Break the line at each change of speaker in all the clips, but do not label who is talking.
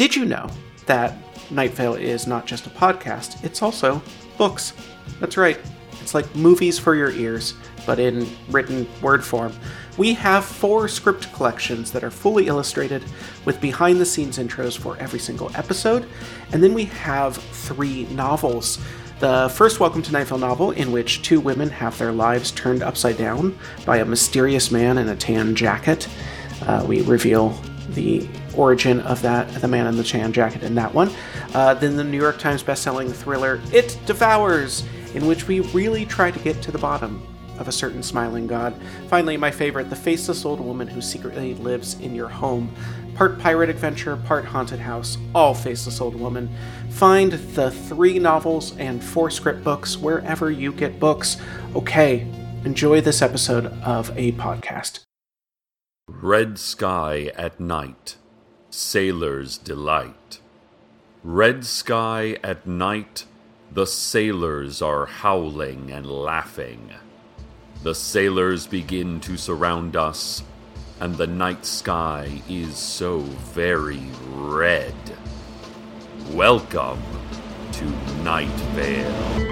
Did you know that Night Vale is not just a podcast, it's also books? That's right. It's like movies for your ears, but in written word form. We have 4 script collections that are fully illustrated with behind-the-scenes intros for every single episode, and then we have 3 novels. The first Welcome to Night Vale novel, in which 2 women have their lives turned upside down by a mysterious man in a tan jacket. We reveal the origin of the man in the tan jacket in that one. Then the New York Times bestselling thriller It Devours, in which we really try to get to the bottom of a certain smiling god. Finally, my favorite, The Faceless Old Woman Who Secretly Lives in Your Home. Part pirate adventure, part haunted house, all Faceless Old Woman. Find the 3 novels and 4 script books wherever you get books. Okay, enjoy this episode of a podcast.
Red sky at night, sailor's delight. Red sky at night, the sailors are howling and laughing. The sailors begin to surround us, and the night sky is so very red. Welcome to Night Vale.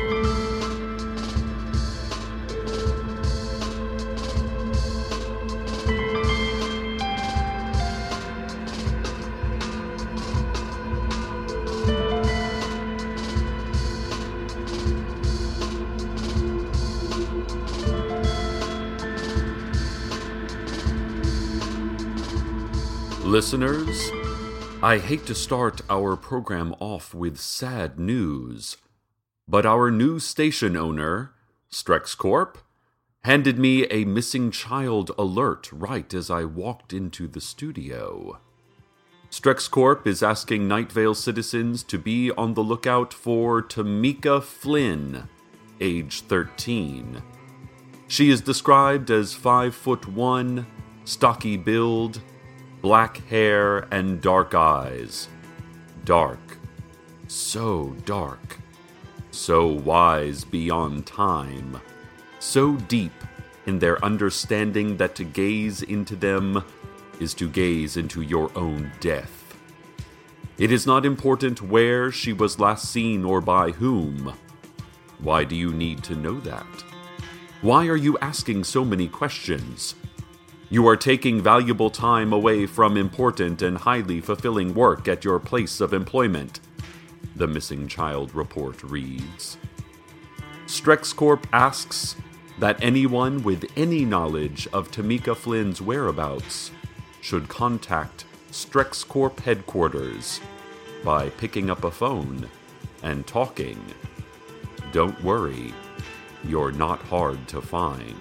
Listeners, I hate to start our program off with sad news, but our new station owner, Strex Corp, handed me a missing child alert right as I walked into the studio. Strex Corp is asking Night Vale citizens to be on the lookout for Tamika Flynn, age 13. She is described as 5'1", stocky build, black hair and dark eyes. Dark. So dark. So wise beyond time. So deep in their understanding that to gaze into them is to gaze into your own death. It is not important where she was last seen or by whom. Why do you need to know that? Why are you asking so many questions? You are taking valuable time away from important and highly fulfilling work at your place of employment, the missing child report reads. Strex Corp asks that anyone with any knowledge of Tamika Flynn's whereabouts should contact Strex Corp headquarters by picking up a phone and talking. Don't worry, you're not hard to find.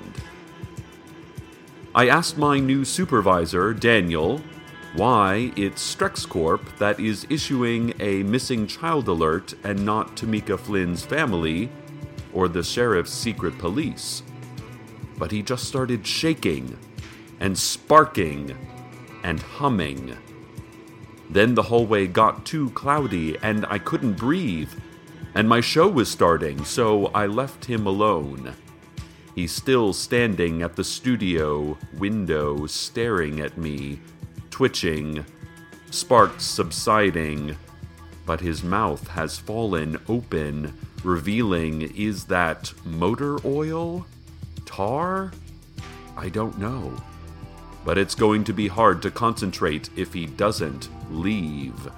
I asked my new supervisor, Daniel, why it's Strex Corp that is issuing a missing child alert and not Tamika Flynn's family or the sheriff's secret police. But he just started shaking and sparking and humming. Then the hallway got too cloudy and I couldn't breathe, and my show was starting, so I left him alone. He's still standing at the studio window staring at me, twitching, sparks subsiding, but his mouth has fallen open, revealing, is that motor oil? Tar? I don't know. But it's going to be hard to concentrate if he doesn't leave.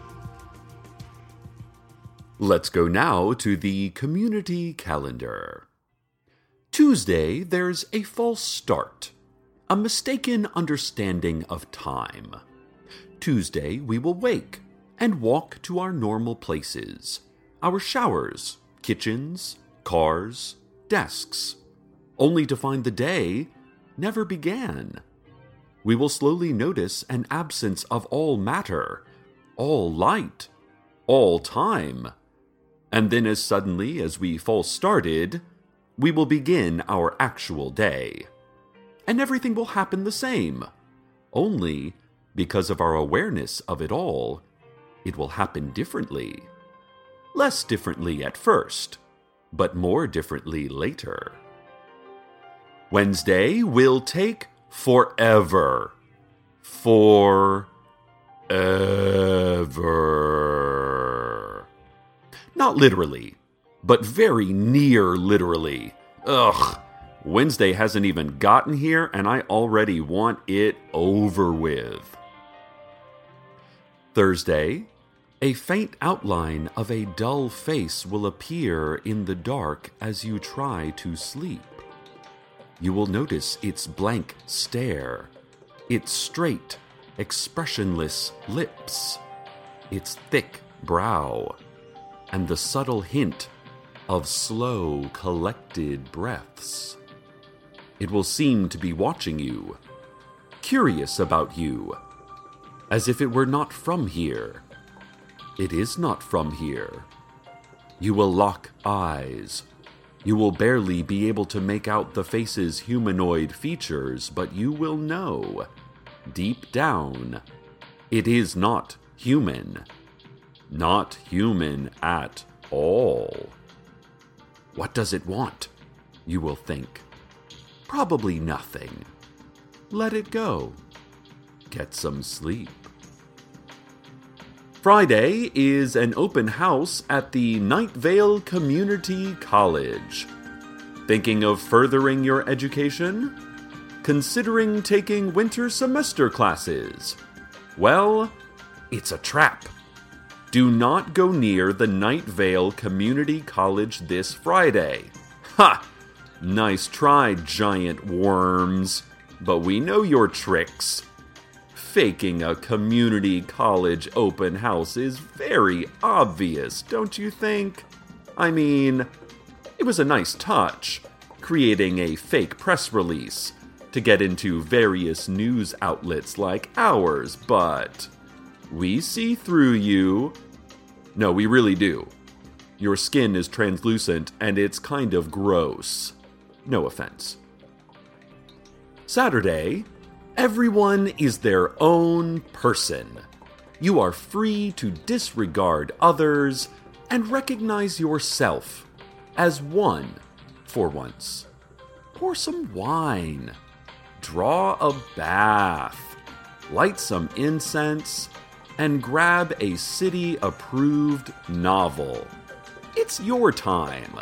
Let's go now to the community calendar. Tuesday, there's a false start, a mistaken understanding of time. Tuesday, we will wake and walk to our normal places, our showers, kitchens, cars, desks, only to find the day never began. We will slowly notice an absence of all matter, all light, all time, and then as suddenly as we false started, we will begin our actual day. And everything will happen the same. Only, because of our awareness of it all, it will happen differently. Less differently at first, but more differently later. Wednesday will take forever. Forever. ever. Not literally, but very near literally. Ugh. Wednesday hasn't even gotten here, and I already want it over with. Thursday, a faint outline of a dull face will appear in the dark as you try to sleep. You will notice its blank stare, its straight, expressionless lips, its thick brow, and the subtle hint of slow, collected breaths. It will seem to be watching you, curious about you, as if it were not from here. It is not from here. You will lock eyes. You will barely be able to make out the face's humanoid features, but you will know, deep down, it is not human. Not human at all. What does it want? You will think. Probably nothing. Let it go. Get some sleep. Friday is an open house at the Night Vale Community College. Thinking of furthering your education? Considering taking winter semester classes? Well, it's a trap. Do not go near the Night Vale Community College this Friday. Ha! Nice try, giant worms. But we know your tricks. Faking a community college open house is very obvious, don't you think? I mean, it was a nice touch, creating a fake press release to get into various news outlets like ours, but we see through you. No, we really do. Your skin is translucent and it's kind of gross. No offense. Saturday, everyone is their own person. You are free to disregard others and recognize yourself as one for once. Pour some wine. Draw a bath. Light some incense. And grab a city-approved novel. It's your time.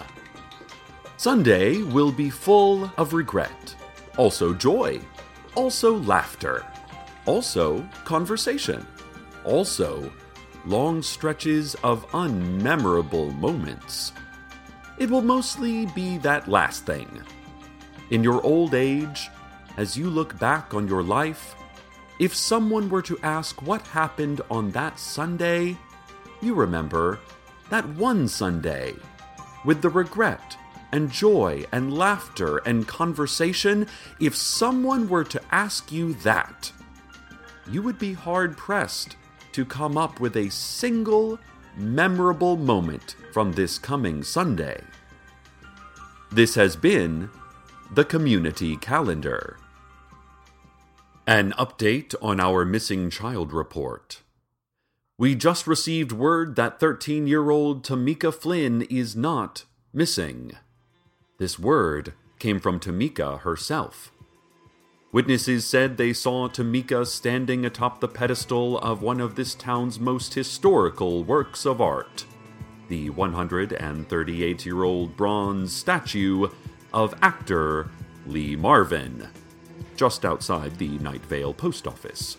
Sunday will be full of regret. Also joy. Also laughter. Also conversation. Also long stretches of unmemorable moments. It will mostly be that last thing. In your old age, as you look back on your life, if someone were to ask what happened on that Sunday, you remember that one Sunday with the regret and joy and laughter and conversation. If someone were to ask you that, you would be hard-pressed to come up with a single memorable moment from this coming Sunday. This has been the Community Calendar. An update on our missing child report. We just received word that 13-year-old Tamika Flynn is not missing. This word came from Tamika herself. Witnesses said they saw Tamika standing atop the pedestal of one of this town's most historical works of art, the 138-year-old bronze statue of actor Lee Marvin, just outside the Night Vale post office.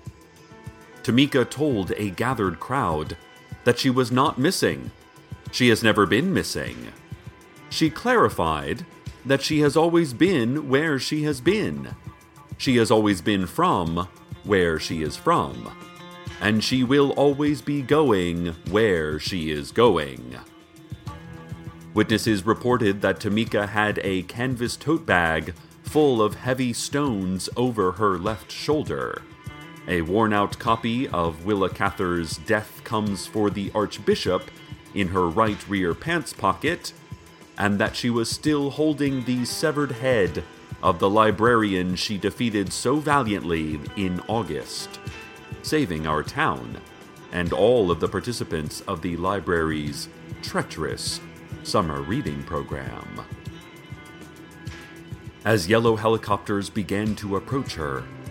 Tamika told a gathered crowd that she was not missing. She has never been missing. She clarified that she has always been where she has been. She has always been from where she is from. And she will always be going where she is going. Witnesses reported that Tamika had a canvas tote bag full of heavy stones over her left shoulder, a worn-out copy of Willa Cather's Death Comes for the Archbishop in her right rear pants pocket, and that she was still holding the severed head of the librarian she defeated so valiantly in August, saving our town and all of the participants of the library's treacherous summer reading program. As yellow helicopters began to approach her,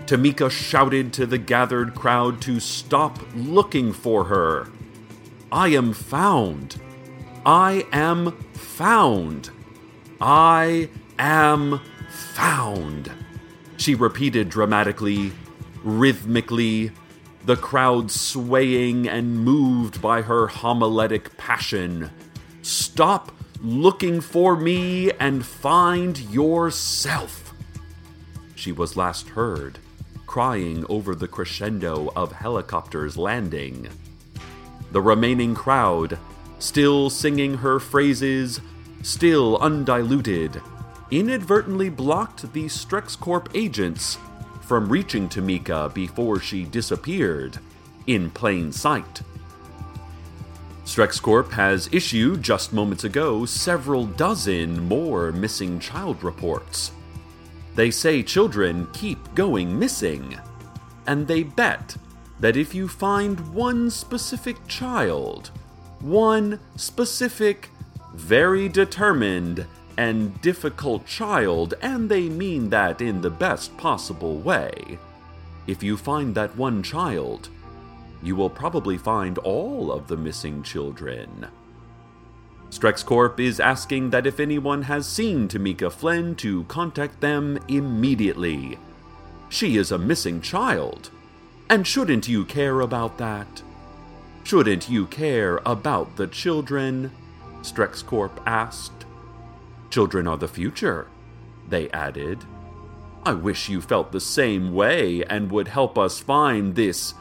Tamika shouted to the gathered crowd to stop looking for her. "I am found. I am found. I am found," she repeated dramatically, rhythmically, the crowd swaying and moved by her homiletic passion. "Stop looking for me and find yourself." She was last heard, crying over the crescendo of helicopters landing. The remaining crowd, still singing her phrases, still undiluted, inadvertently blocked the StrexCorp agents from reaching Tamika before she disappeared in plain sight. StrexCorp has issued, just moments ago, several dozen more missing child reports. They say children keep going missing, and they bet that if you find one specific child, one specific, very determined, and difficult child, and they mean that in the best possible way, if you find that one child, you will probably find all of the missing children. StrexCorp is asking that if anyone has seen Tamika Flynn to contact them immediately. She is a missing child, and shouldn't you care about that? Shouldn't you care about the children? StrexCorp asked. Children are the future, they added. I wish you felt the same way and would help us find this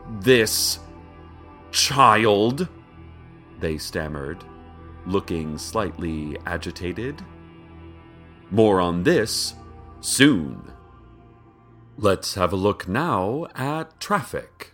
child, they stammered, looking slightly agitated. More on this soon. Let's have a look now at traffic.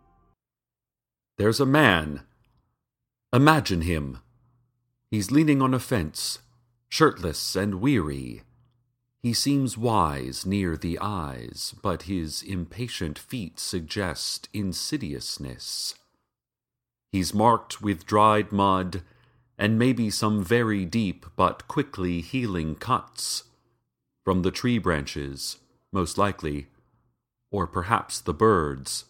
There's a man. Imagine him. He's leaning on a fence, shirtless and weary. He seems wise near the eyes, but his impatient feet suggest insidiousness. He's marked with dried mud and maybe some very deep but quickly healing cuts. From the tree branches, most likely, or perhaps the birds.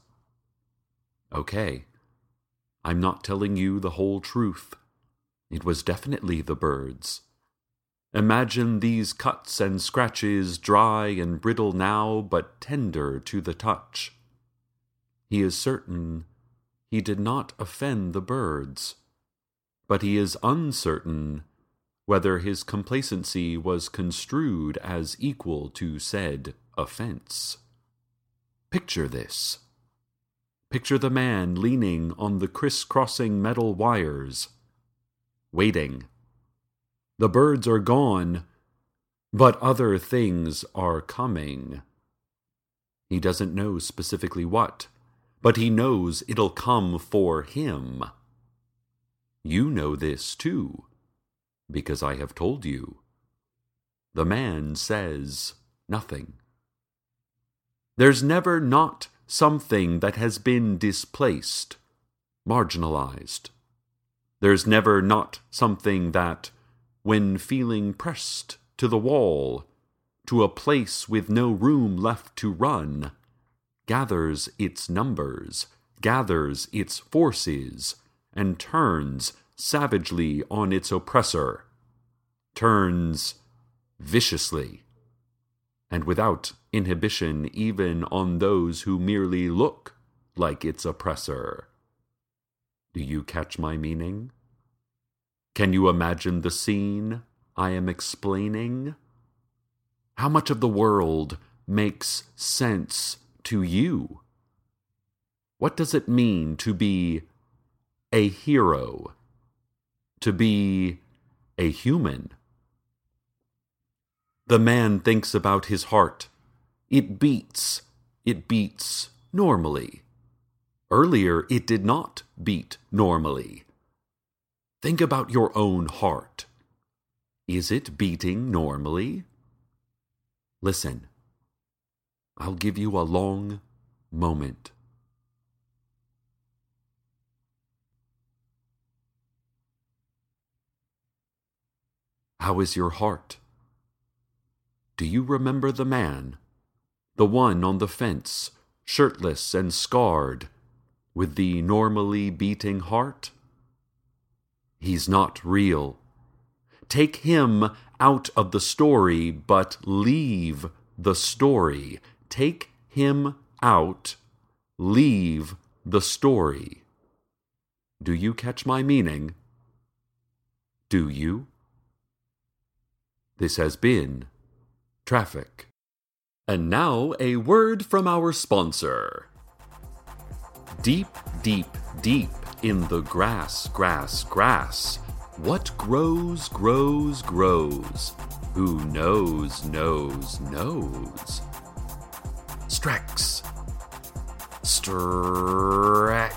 Okay, I'm not telling you the whole truth. It was definitely the birds. Imagine these cuts and scratches, dry and brittle now, but tender to the touch. He is certain he did not offend the birds, but he is uncertain whether his complacency was construed as equal to said offense. Picture this. Picture the man leaning on the crisscrossing metal wires, waiting. The birds are gone, but other things are coming. He doesn't know specifically what, but he knows it'll come for him. You know this too, because I have told you. The man says nothing. There's never not something that has been displaced, marginalized. There's never not something that, when feeling pressed to the wall, to a place with no room left to run, gathers its numbers, gathers its forces, and turns savagely on its oppressor, turns viciously, and without inhibition even on those who merely look like its oppressor. Do you catch my meaning? Can you imagine the scene I am explaining? How much of the world makes sense to you? What does it mean to be a hero? To be a human? The man thinks about his heart. It beats normally. Earlier, it did not beat normally. Think about your own heart. Is it beating normally? Listen. I'll give you a long moment. How is your heart? Do you remember the man The one on the fence, shirtless and scarred, with the normally beating heart? He's not real. Take him out of the story, but leave the story. Take him out, leave the story. Do you catch my meaning? Do you? This has been Traffic. And now a word from our sponsor. Deep, deep, deep in the grass, grass, grass. What grows, grows, grows. Who knows, knows, knows. Strex. Strex.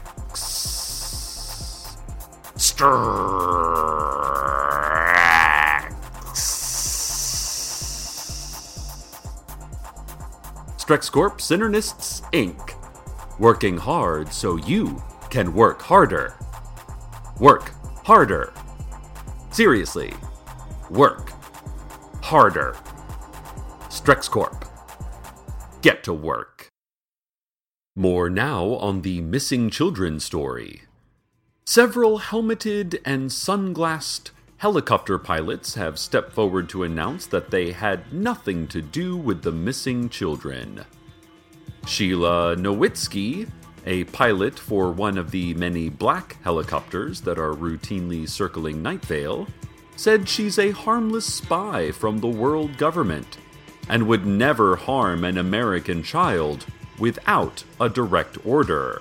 Strex Corp Synernists Inc. Working hard so you can work harder. Work harder. Seriously, work harder. Strex Corp. Get to work. More now on the missing children story. Several helmeted and sunglassed helicopter pilots have stepped forward to announce that they had nothing to do with the missing children. Sheila Nowitzki, a pilot for one of the many black helicopters that are routinely circling Night Vale, said she's a harmless spy from the world government and would never harm an American child without a direct order.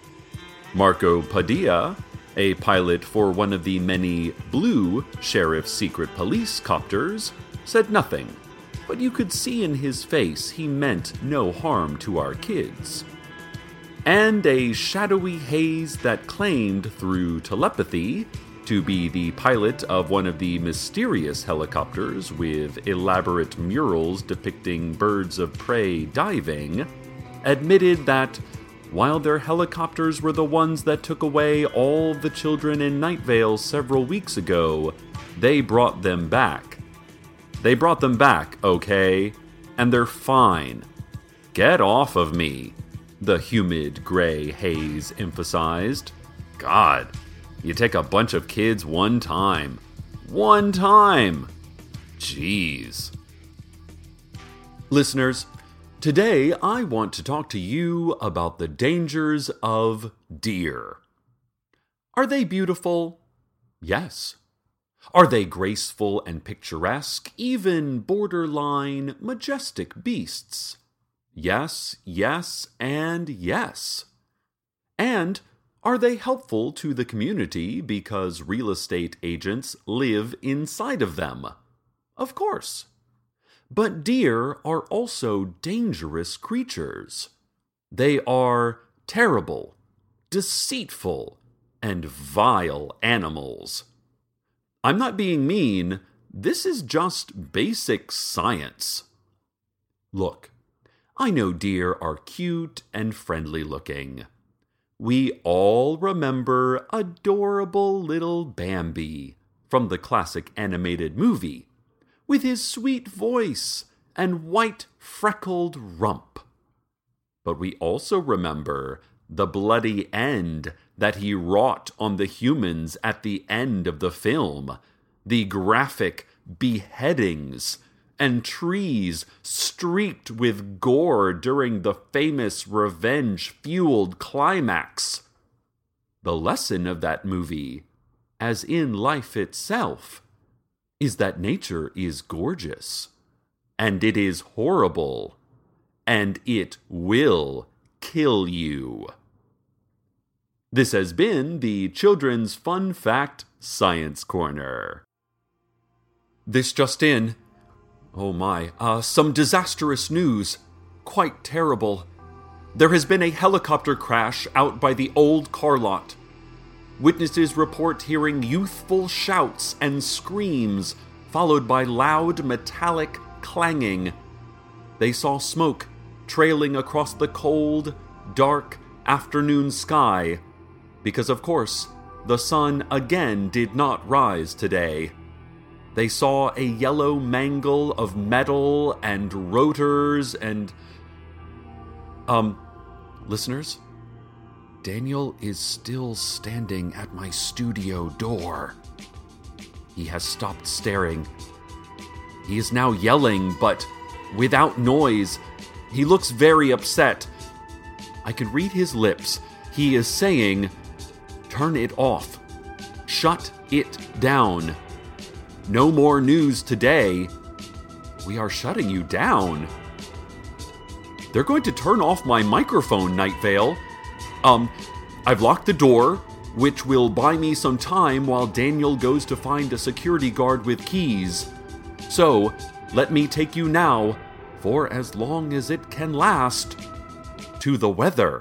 Marco Padilla, a pilot for one of the many blue Sheriff's Secret Police copters, said nothing, but you could see in his face he meant no harm to our kids. And a shadowy haze that claimed through telepathy to be the pilot of one of the mysterious helicopters with elaborate murals depicting birds of prey diving, admitted that while their helicopters were the ones that took away all the children in Night Vale several weeks ago, they brought them back. They brought them back, okay? And they're fine. Get off of me, the humid gray haze emphasized. God, you take a bunch of kids one time. One time! Jeez. Listeners, today, I want to talk to you about the dangers of deer. Are they beautiful? Yes. Are they graceful and picturesque, even borderline majestic beasts? Yes, yes, and yes. And are they helpful to the community because real estate agents live inside of them? Of course. But deer are also dangerous creatures. They are terrible, deceitful, and vile animals. I'm not being mean. This is just basic science. Look, I know deer are cute and friendly looking. We all remember adorable little Bambi from the classic animated movie, with his sweet voice and white freckled rump. But we also remember the bloody end that he wrought on the humans at the end of the film, the graphic beheadings and trees streaked with gore during the famous revenge-fueled climax. The lesson of that movie, as in life itself, is that nature is gorgeous, and it is horrible, and it will kill you. This has been the Children's Fun Fact Science Corner. This just in. Oh my, some disastrous news. Quite terrible. There has been a helicopter crash out by the old car lot. Witnesses report hearing youthful shouts and screams, followed by loud metallic clanging. They saw smoke trailing across the cold, dark afternoon sky, because of course, the sun again did not rise today. They saw a yellow mangle of metal and rotors and Listeners, Daniel is still standing at my studio door. He has stopped staring. He is now yelling, but without noise. He looks very upset. I can read his lips. He is saying, "Turn it off. Shut it down. No more news today. We are shutting you down." They're going to turn off my microphone, Night Vale. I've locked the door, which will buy me some time while Daniel goes to find a security guard with keys. So, let me take you now, for as long as it can last, to the weather.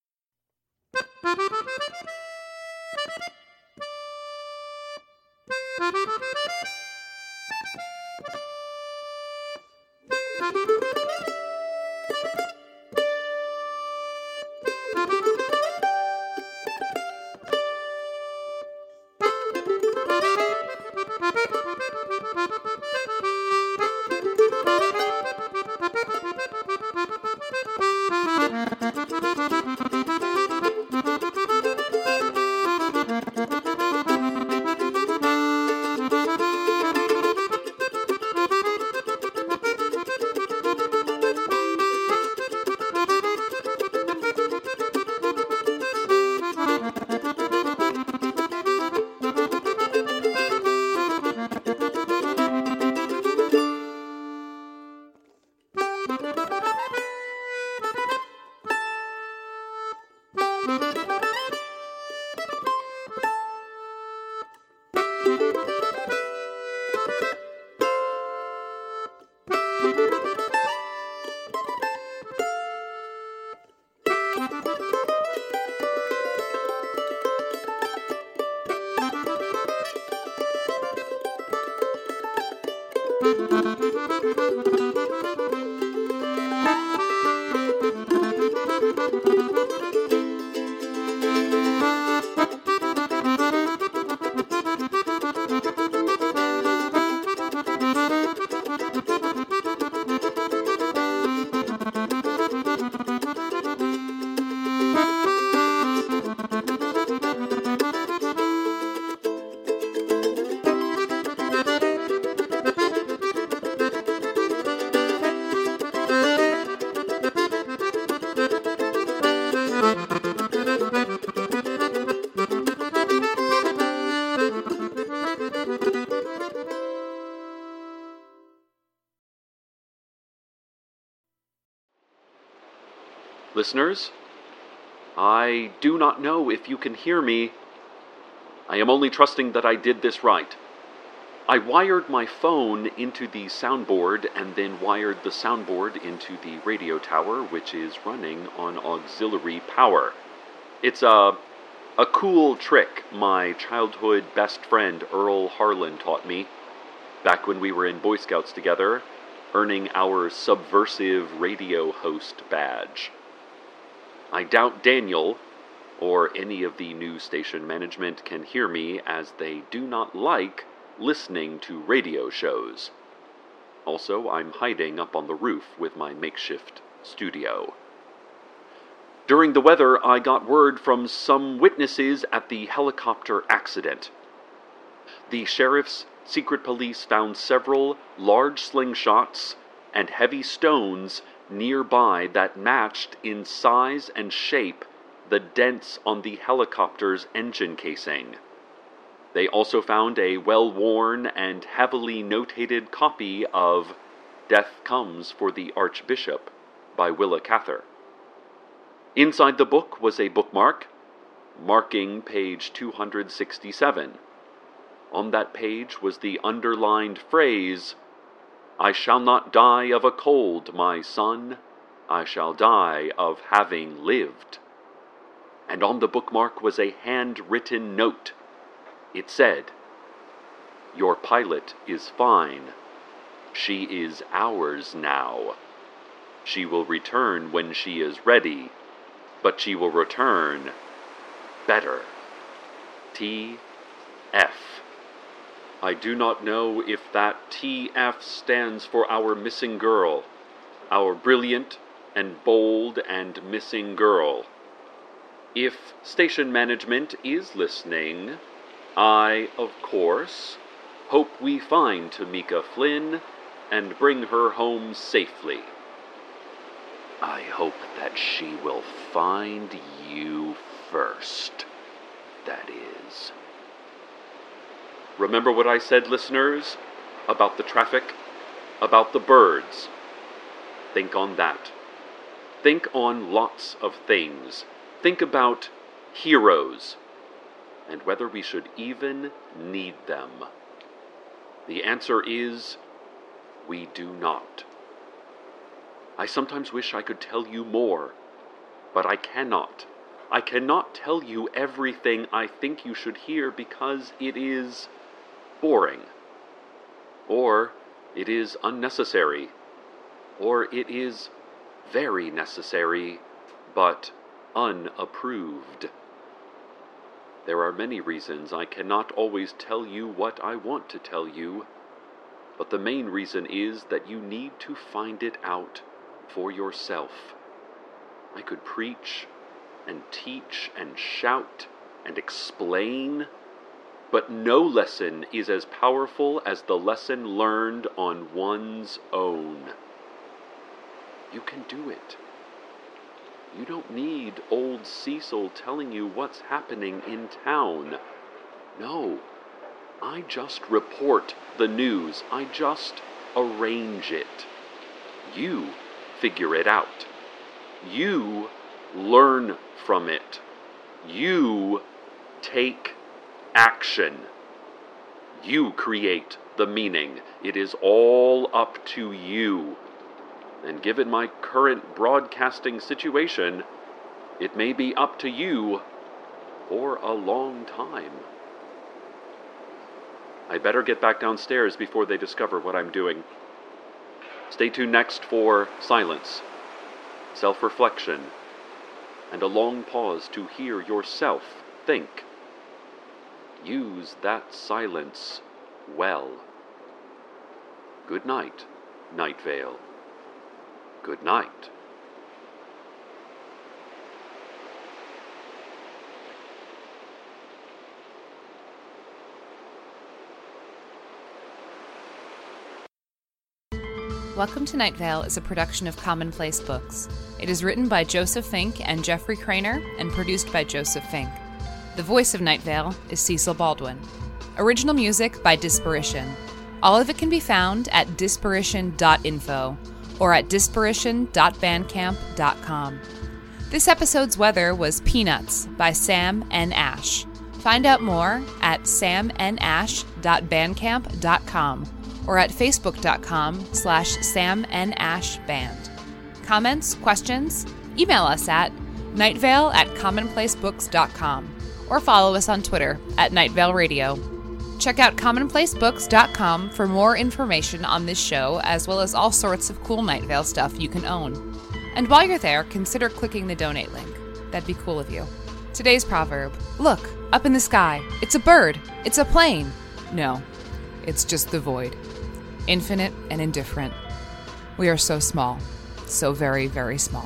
Listeners, I do not know if you can hear me. I am only trusting that I did this right. I wired my phone into the soundboard and then wired the soundboard into the radio tower, which is running on auxiliary power. It's a cool trick my childhood best friend Earl Harlan taught me back when we were in Boy Scouts together, earning our subversive radio host badge. I doubt Daniel or any of the news station management can hear me, as they do not like listening to radio shows. Also, I'm hiding up on the roof with my makeshift studio. During the weather, I got word from some witnesses at the helicopter accident. The sheriff's secret police found several large slingshots and heavy stones nearby that matched in size and shape the dents on the helicopter's engine casing. They also found a well-worn and heavily notated copy of Death Comes for the Archbishop by Willa Cather. Inside the book was a bookmark, marking page 267. On that page was the underlined phrase, "I shall not die of a cold, my son. I shall die of having lived." And on the bookmark was a handwritten note. It said, "Your pilot is fine. She is ours now. She will return when she is ready, but she will return better. T.F." I do not know if that TF stands for our missing girl, our brilliant, and bold and missing girl. If station management is listening, I, of course, hope we find Tamika Flynn and bring her home safely. I hope that she will find you first, that is. Remember what I said, listeners, about the traffic, about the birds. Think on that. Think on lots of things. Think about heroes, and whether we should even need them. The answer is, we do not. I sometimes wish I could tell you more, but I cannot. I cannot tell you everything I think you should hear because it is boring, or it is unnecessary, or it is very necessary, but unapproved. There are many reasons I cannot always tell you what I want to tell you, but the main reason is that you need to find it out for yourself. I could preach and teach and shout and explain, but no lesson is as powerful as the lesson learned on one's own. You can do it. You don't need old Cecil telling you what's happening in town. No, I just report the news. I just arrange it. You figure it out. You learn from it. You take action. You create the meaning. It is all up to you. And given my current broadcasting situation, it may be up to you for a long time. I better get back downstairs before they discover what I'm doing. Stay tuned next for silence, self-reflection, and a long pause to hear yourself think. Use that silence well. Good night, Night Vale. Good night.
Welcome to Night Vale is a production of Commonplace Books. It is written by Joseph Fink and Jeffrey Craner and produced by Joseph Fink. The voice of Night Vale is Cecil Baldwin. Original music by Disparition. All of it can be found at disparition.info or at disparition.bandcamp.com. This episode's weather was Peanuts by Sam N. Ash. Find out more at samnash.bandcamp.com or at facebook.com/samnashband. Comments, questions? Email us at nightvale@commonplacebooks.com or follow us on Twitter at Nightvale Radio. Check out commonplacebooks.com for more information on this show, as well as all sorts of cool Night Vale stuff you can own. And while you're there, consider clicking the donate link. That'd be cool of you. Today's proverb: look, up in the sky. It's a bird. It's a plane. No, it's just the void. Infinite and indifferent. We are so small. So very, very small.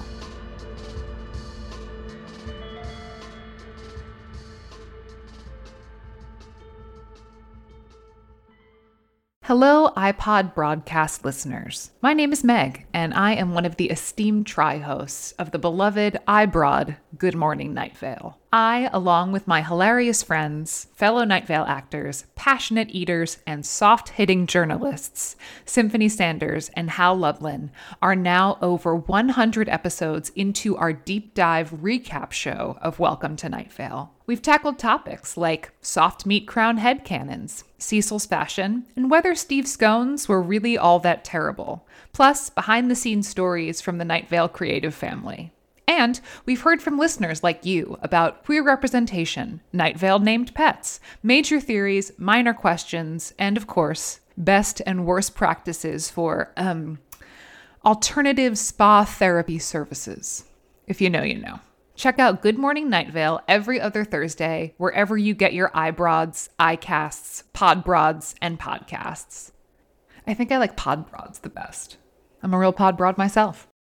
Hello, iPod broadcast listeners. My name is Meg, and I am one of the esteemed tri-hosts of the beloved iBroad Good Morning Night Vale. I, along with my hilarious friends, fellow Night Vale actors, passionate eaters, and soft-hitting journalists, Symphony Sanders and Hal Lublin, are now over 100 episodes into our deep dive recap show of Welcome to Night Vale. We've tackled topics like soft meat crown headcanons, Cecil's fashion, and whether Steve scones were really all that terrible, plus behind-the-scenes stories from the Night Vale creative family. And we've heard from listeners like you about queer representation, Night Vale named pets, major theories, minor questions, and of course, best and worst practices for, alternative spa therapy services. If you know, you know. Check out Good Morning Night Vale every other Thursday, wherever you get your iBroads, iCasts, Podbroads, and podcasts. I think I like Podbroads the best. I'm a real Podbroad myself.